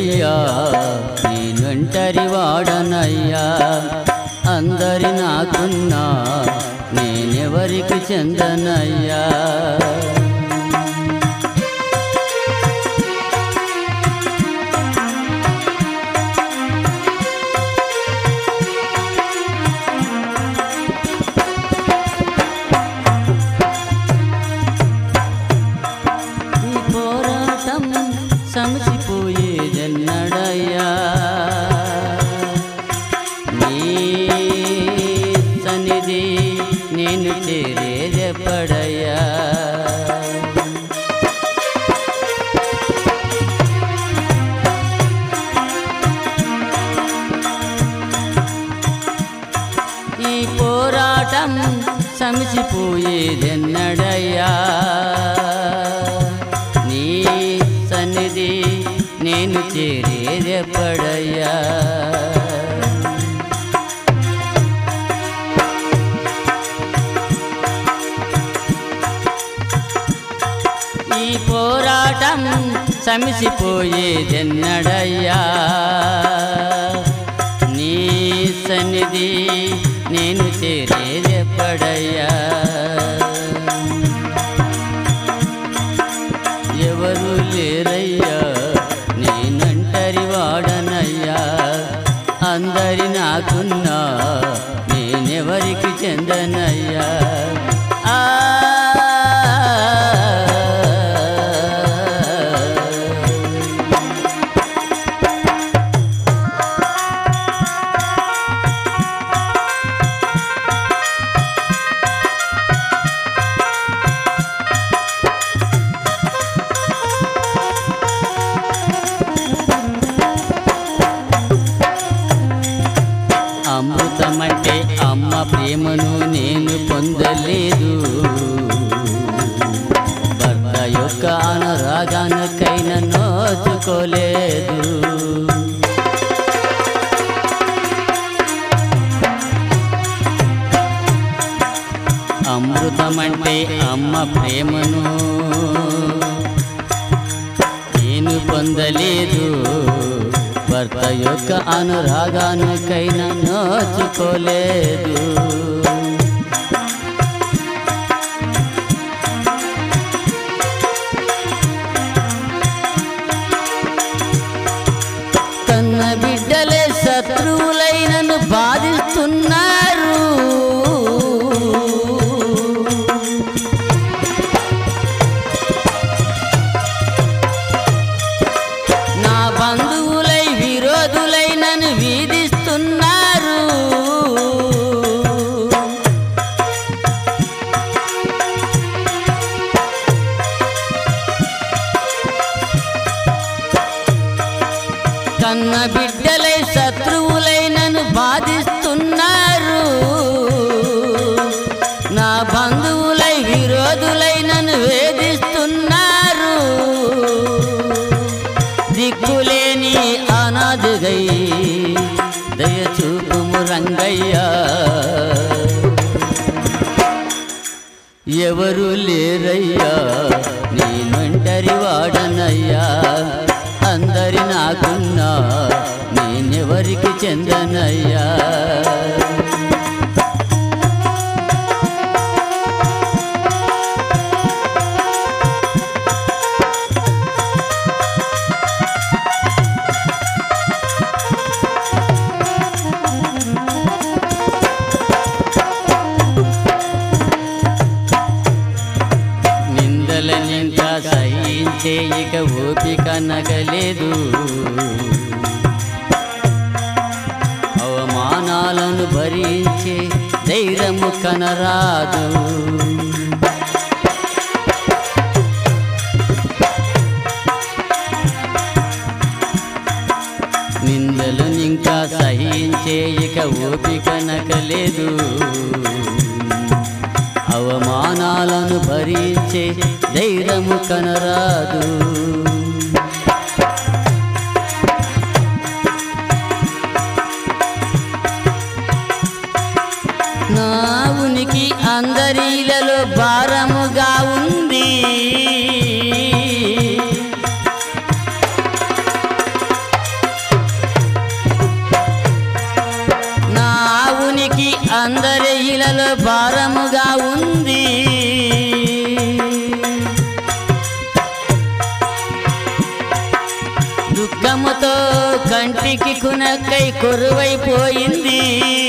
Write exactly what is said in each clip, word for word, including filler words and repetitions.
లేరయ్యా నేనొంటరి వాడనయ్యా అందరి నాకున్నా నేనెవరికి చెందనయ్యా సమసిపోయేదెన్నడయ్యా నీ సన్నిధి నేను చేరేదెప్పడయ్యా ఈ పోరాటం సమసిపోయేదెన్నడయ్యా సన్నిధి నేను చేరేదెప్పడయ్యా ఈ పోరాటం సమసిపోయేదెన్నడయ్యా నీ సన్నిధి నేను చేరేదెప్పడయ్యా ఎవరు లేరయ్యా నేనొంటరి వాడనయ్యా అందరి నాకున్నా నేనెవరికి చెందనయ్యా ఆ అమృతమంటే అమ్మ ప్రేమను నేను పొందలేదు భర్త యొక్క అనురాగానికైనా నోచుకోలేదు అమృతమంటే అమ్మ ప్రేమను నేను పొందలేదు భర్త యొక్క అనురాగానికైనా నోచుకోలేదు కన్న బిడ్డలే శత్రువులైనను బాధిస్తున్నారు నా బంధువులై విరోధులైనను వీధిస్తున్నారు కన్న బిడ్డలై శత్రువులైనను బాధిస్తున్నారు నా బంధువులై విరోధులైనను వేధిస్తున్నారు దిక్కులేని అనాథగై దయచూపుము రంగయ్యా ఎవరు లేరయ్యా నేనొంటరి వాడనయ్యా అందరి నాకున్నా నేనెవరికి చెందనయ్యా నిందలనింకా సహించే ఇక ఓపిక నగలేదు అవమానాలను భరించే ధైర్యము కనరాదు నిందలు ఇంకా సహించే ఇక ఓపిక నగలేదు అవమానాలను భరించే ధైర్యము కనరాదు నా ఉనికి అందరిలలో భారముగా ఉంది అందరి ఇలలో భారముగా ఉంది. దుఃఖముతో కంటికి కునక్కై కొరువైపోయింది.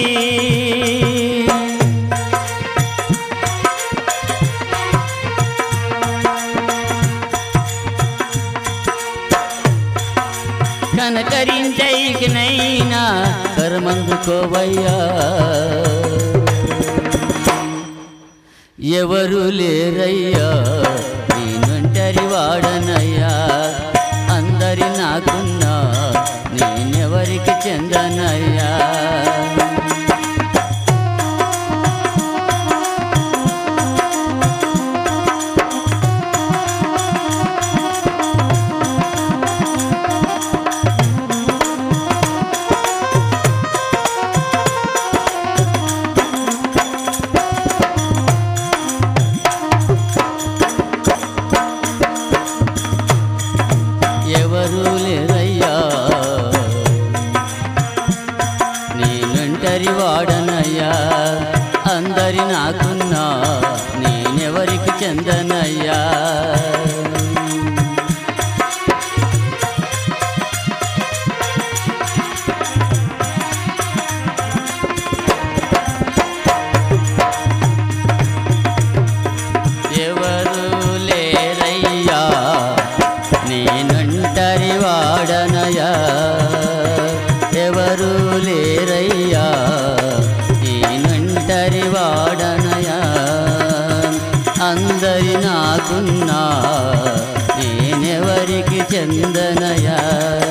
కనకరించైకినైనా కరమందుకోవయ్యా. ఎవరు లేరయ్యా నేనొంటరి వాడనయ్యా. అందరి నాకున్నా నేనెవరికి చెందనయ్యా. ఎవరు లేరయ్యా నేనొంటరి వాడనయ్యా. అందరి నాకున్నా నేనెవరికి చెందనయ్యా. ఎవరు లేరయ్యా నేనొంటరి వాడనయ్యా. ఎవరు లేరయ్యా నేనొంటరి వాడనయ్యా. అందరి నాకున్నా నేనెవరికి చెందనయ్యా.